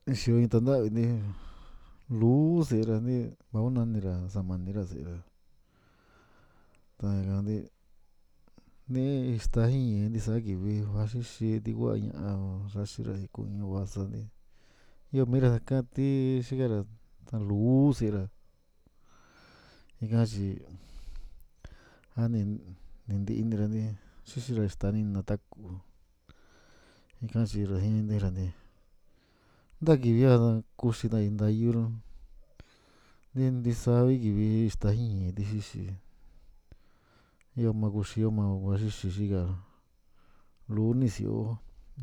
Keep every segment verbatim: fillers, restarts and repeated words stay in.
xio in tandavi ni luu sera ni maunanira samanira sera tagandi ni istahin ni sakivi vashishi digua ña'a rashira ikuña vasani yo mira kati shigara tan luu sera igachi ani nindi'inira ni shishira istani nataku ikachi rajinira ni ndakivia kushina indayuru ni ndisavi kivi istahin dixishi yoma kushi yoma washishi shiga luni sio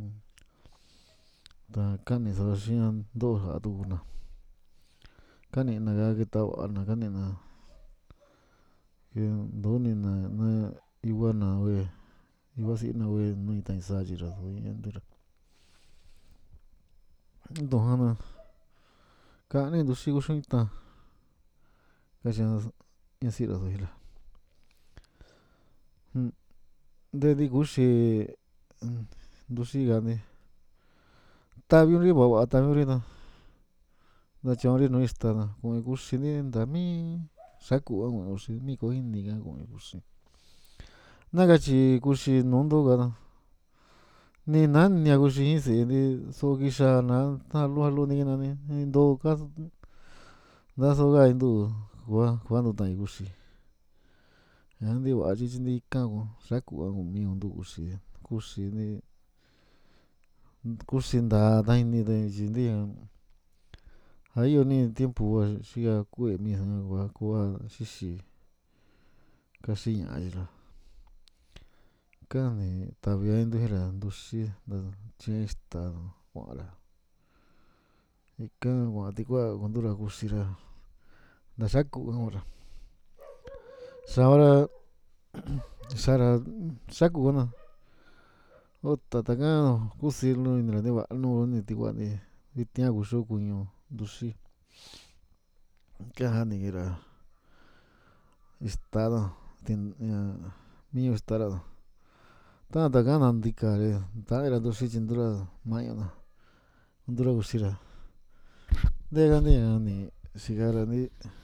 ta kani saxian ndoja duna kanina ga kitau'ana kanina ke ndonina na iguana we iguasina we nui taisachira yendira ndojana kani nduxi kuxuita kaxa ñasira do'ila ndedi kuxi nduxigani tabiuri baba tabiurina nachori no istana kue kuxini ndami xaku'a uxi miko iniga kuxi nagachi kuxi nondogana ni nania kuxi seni sogixana nalu alu ninani ndoka nasoga indu kua kuando tai kuxi andi vachi chindi kago xaku'a mio nduxi kuxi ni kuxi nda dainide chindia ayoni tiempo xia kue mija gua kua xixi kaxiñaira kani tabiendera nduxi nda chesta kuara ika guatikua kundura kuxira ndaxaku hora xahora xara xakuna ota taka kuxilo inira neva'anu nitiguani itia kuxu kuñu nduxi kajanira istada tin mio istara tata gana ndikare taira nduxi chindura mayana ndura uxira ndegani ani sigarani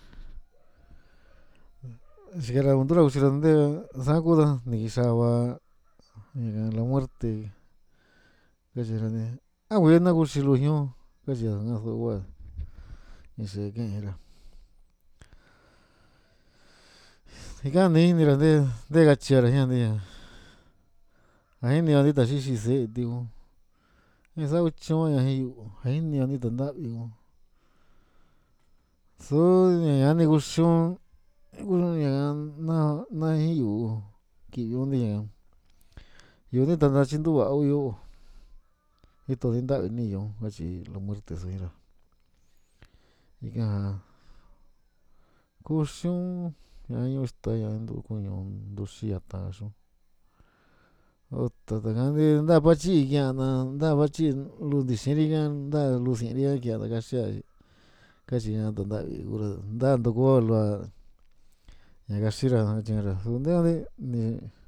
sigara undura uxira nde sakuda nixaba la muerte kachirani abuena kuxilo ño kachia ngazugua ise kenra igani nira nde ndegachara jiania aini andita xixi se digo esa uchoña jiu aini anita ndaviu so yani guxun guña na na hiu kiyunia yuni tanda chindu'a uyo ito dindavi niyo kachi la muerte suira ika kuxun ñaño ista ya ndu kuñu nduxia taxu ota takandi nda pachi kiana nda pachi lundi xiriga nda lusiria kiana kaxia kachi ña tandavi ura nda ndukua ñagaxira chinra sundeani ni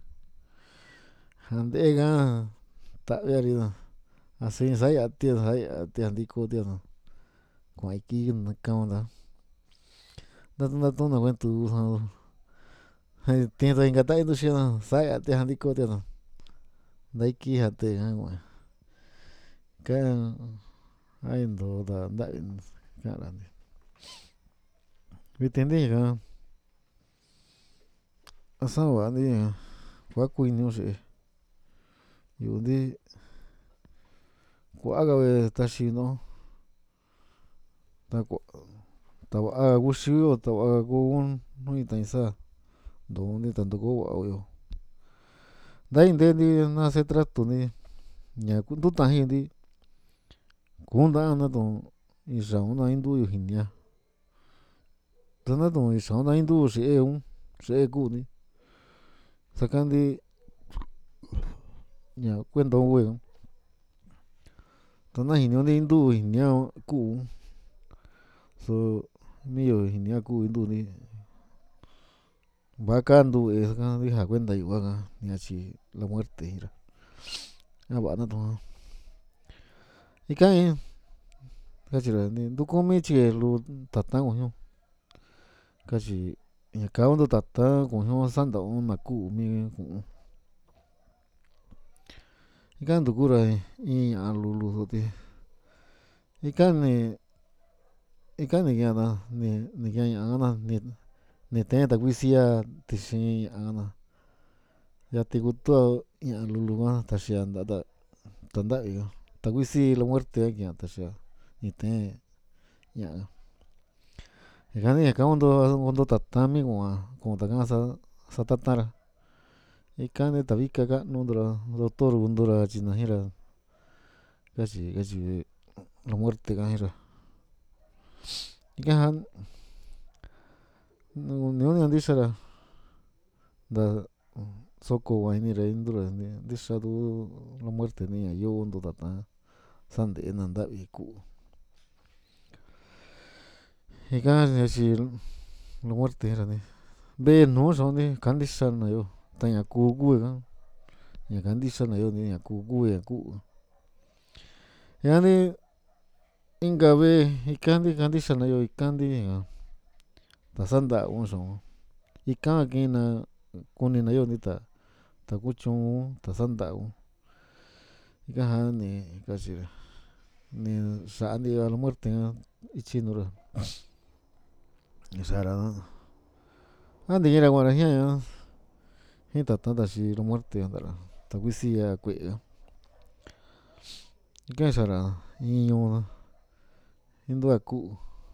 jandega taviarina asi saya tia saya tia ndiko tia kuaiki nakaunda ndatu ndatuna kuentu tienda inka tai nduxia saya tia ndiko tia ndaiki jate jagua ka ai ndo da ndavi karani vitendiga asavani kuakuiñu xe yundi kuagave taxino takua tava guxio tava gun nui taisa ndondi tanduku va'uyo ndaintendi na se trato ni ña nduta jindi kunda nato ixauna induyo jinia tanato ixauna indu xe'eun xe'e kuni sakandi ña kuento weun tana jinio ndi indu jinia ku so mio jinia ku induni vakandu esa ja kuenta yu'aga ñachi la muerte ira a va'ana to ika in kachira ni ndukumi chikelu tata kuñu kachi ña kaundu tata kuñu santau na kuu mi ku'u ika ntukura in ña'a lulu ti ika ni ika ni kiana ni ni ki'a ña'a na ni ni tee takui sia tixi ña'a na yati kutua ña'a lulu ka taxia ntata tantavi ka takui sii la muerte ka kia taxia ni tee ña'a ika ni kaundu kundu tata mi ku'a ku'u taka sa satatara ika ni ta vika ka'nuntura doctor kuntura katyinajira kachi kachi la muerte kajira ika niuni ntixara nta soko va inira intura ntixa tuu la muerte ni ña yoo kuntu tata sante'ena ntavi ku'u ika chi la muerte ra ni vee nuu xio ni kantixana yo ta ña kuu ku'ika ña kantixana yo ni ña kuu kue ku'u ñani inka vee ikandi kantixana yo ikandi ña ta santau xio ika kina kunina yo nita ta kutyun ta santau ika jani kachira ni xa'a ntiva la muerte ka ityinura ni xa'ra a ntikira kua'ra jia'ña jii tata taxi la muerte ntara takui sia kue'e ka ika ni xa'ra in ñuu intua ku'u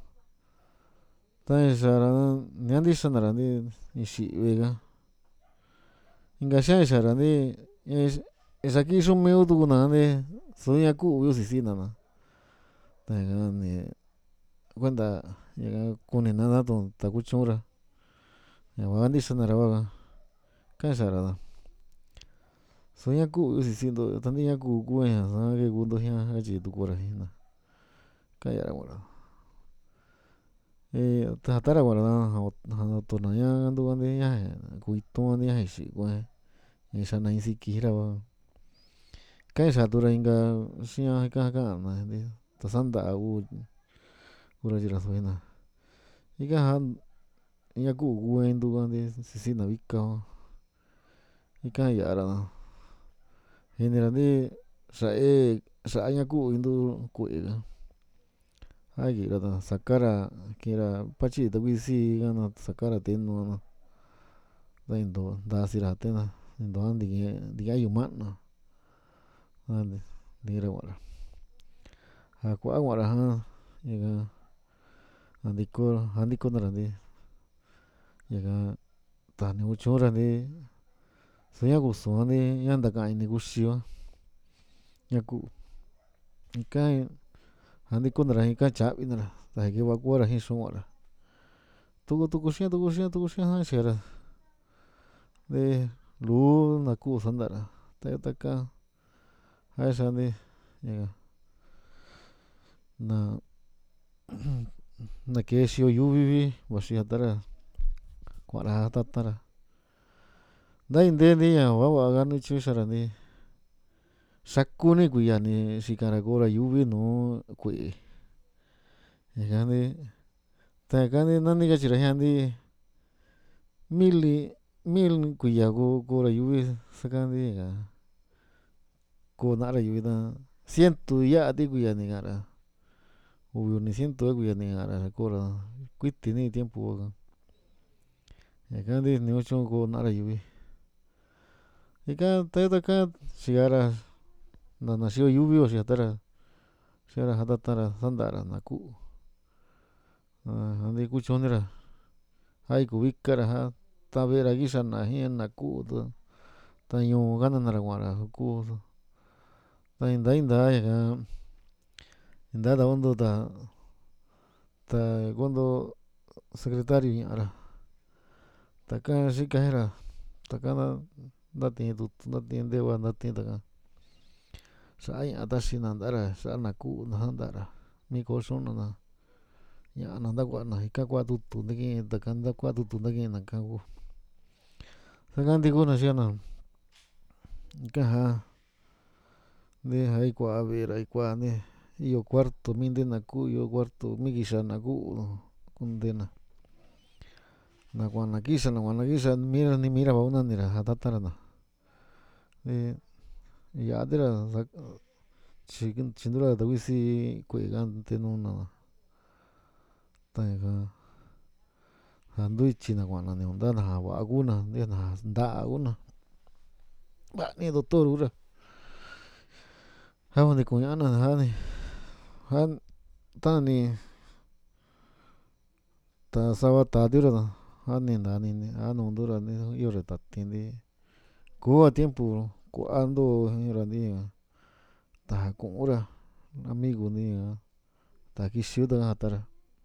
ta ni xa'ra ni ntixanara ni xi'vi ka inka xia ni xa'ra ni xa kii xumiu tukuna ni su ña ku'u vi usisina na taña ni kuenta ñaka kunina natuun ta kutyunra ña va'a ntixanara va'a ka ni xa'ra su ña ku'u vi usisintu tantii ña kuu kueña saa ke kuntu jia katyi tukura jina ka ya'a kua'ra e jatara kua'ra jatuna ña kantukuanti ñaja kuitu'anti ñaja ixi kue'e ña xa'ana in siki jira va ka ni xa'a inka xia ika ka'na ta santau kura chira suina ika ja ña ku'u kue ntukuanti sisina vika ika ya'ra jinira-ndi xa'a xa'a ña ku'u intu kue'e ka a kira ta sakara kira patyi takui sii kana sakara tenua na ta ni ntasira tena ni ntua ntikia yuma'na a ntikira kua'ra ja kua'a kua'ra ñaka ja ntiko ja ntikonara-ndi ñaka tajni kutyura-ndi su ña kusu'an-ndi ña ntaka ini kuxiva ña ku'u ika ja ntikonara ika tyavinara ta ni kivakuara jii xu'un kua'ra tuku tuku xia tuku xia tuku xia chikara de luu na ku'u santara ta taka ja xaa-ndi ñaka na na kee xio yuvi vaxi jatara kua'ra jatatara nta inteenti ña va'a va'a ka nityi xa'ra-ndi xakuni kuiya ni xikara ko'ra yuvi nuu kue'e ñaka-ndi ta ñaka-ndi nani katyira jia-ndi mili mil kuiya ko'ra yuvi saka-ndi ñaka koo na'ra yuvi ta cientu ya'a kuiya ni ka'ra uvi uni cientu ka kuiya ni ka'ra ko'ra kuiti ni tiempu ka ñaka-ndi ni kutyun koo na'ra yuvi ika ta taka xikara nta na xio yuvi vaxi jatara xiara jatatara santara na ku'u ja‑ndi kutyunira a iku vikara ja ta ve'era kixana jii na ku'u ta ñuu kanana‑ra kua'ra ku ta inta inta ñaka inta ta kuntu ta ta kuntu secretario ña'ara taka xikajira taka ntatii tutu ntatii nteva ntatii taka xa'a ña'a taxina nta'ara xa'a na ku'u na santa'ara mi koo xu'un na ña'a na ntakua'na ika ku'a tutu ntiki taka ku'a tutu ntakina ka kuu saka ntikuna xiana ika ja ndi ja iku'a ve'era iku'a‑ndi io cuarto minde na ku io cuarto mi kixa na ku kundena nakuan na kixa nakuan na kixa mira ni mira bauna nira jatatara na de yadera chikin chindura da wisi kuegan tenuna taiga janduichi nakuan na neonda na baguna de na nda una ba ni doctor ura jabani kuñana jani jan tani ta saba ta dura jani ndani ni anu dura ni yore tatindi kuba tiempo kuando rani ta kura amigo ni ta kishuda hatara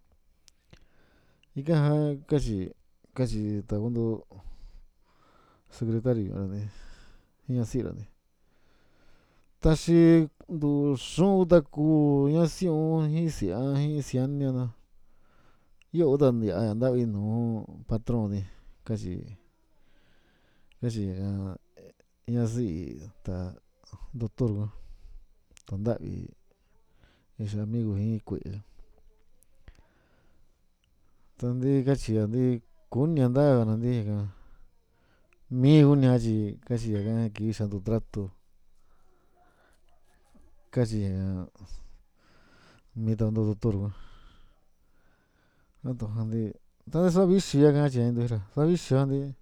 ika ja kachi kachi tagundo secretario rani ñasirani taxi ndu xunda ku ñasiun jisia jisianiana yoda ndia ndavi nu patron ni kachi kachi ñasi ta doctor tandavi ese amigo ji kue tandi kachi andi kunia nda nandi ka mi unia chi kachi ga kisa tu trato kachi mi tando doctor ato jandi tandi savixia ka chi ndura savixia andi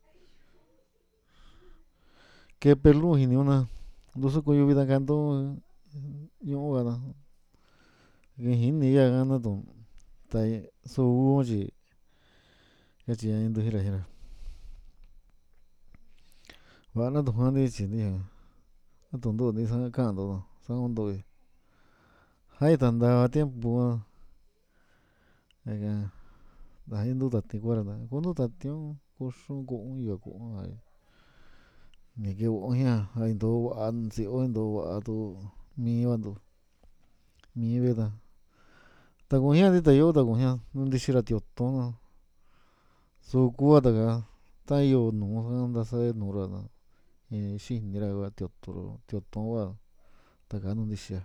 ke pelu jiniuna ndusu kuyu vida kanto ñu'u gana gijini ya gana ton tai su chi kachi ndujira jira bana to jandi chi ni ato ndo ni sa kando sa ondo jai tanda tiempo ega da hindu tati guarda kundo tatiun kuxun ko ya ko ai ni ke oña ai ndo an si ondo atu mi bando mi beda ta kuña di ta yo ta kuña nundi xira tioton su kuwa daga ta yo nu nda sa nura na e xinira ga tiotoro tioton wa ta ga nundi xia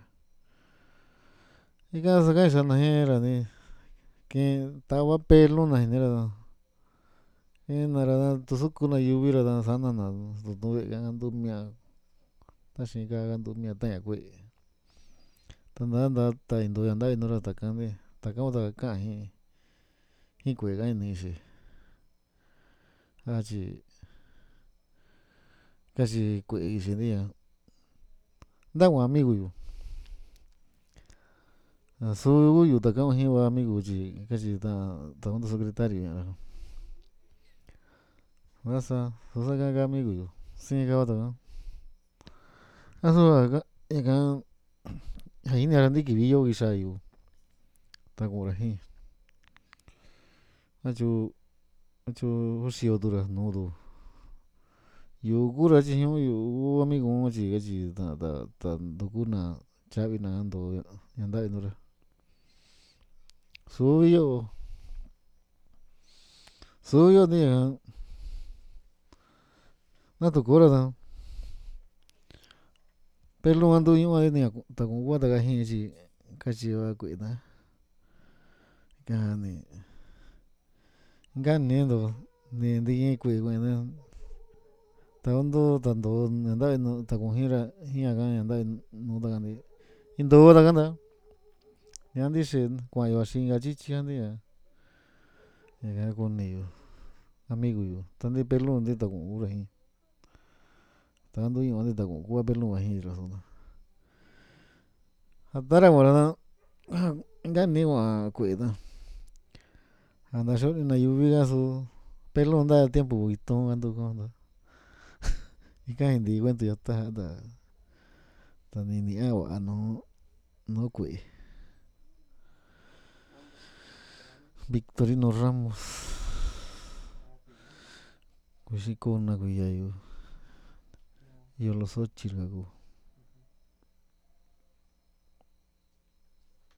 ika saka xana jera ni ke tava pelo na jinera e nara tusuku na yuvira da sana na tuve ga ndumia taxi ga ndumia ta kue tanda nda ta indo ya nda inora ta kande ta ka ta ka ji ji kue ga ni xi achi kachi kue xi dia nda wa amigo yu su yu ta ka ji wa amigo chi kachi ta ta un secretario ya masa so sa ga amigo yu sin ga ta aso ga ga ai ni ara ndi ki bi yo gi sa yu ta ko ra ji achu achu uxio dura no do yu gura chi yu yu amigo chi ga chi ta ta ta ndukuna chavi na ando ya nda inora su yo su yo ni na to kora da pelo ando yu a ni ta ko wa ta ga ji chi kachi wa kue da ga ni ga ni ndo ni ndi kue kue na ta ondo ta ndo nda ta ko jira ji ga nda no ta ga ni indo ta ga nda ya ndi xe kwa yo xin ga chi chi andi ya ga ko ni yu amigo yu ta ndi pelo ndi ta ko ura ji ta ando yu ndi ta ko wa pelo wa ji ra so na atara mora na ga ni wa kue da anda xo na yuvi ga su pelo nda tiempo iton ando ko nda ika hindi cuento ya ta da ta ni ni agua no no kue Victorino Ramos kuxi ko na ku ya yu yo los ocho ga ku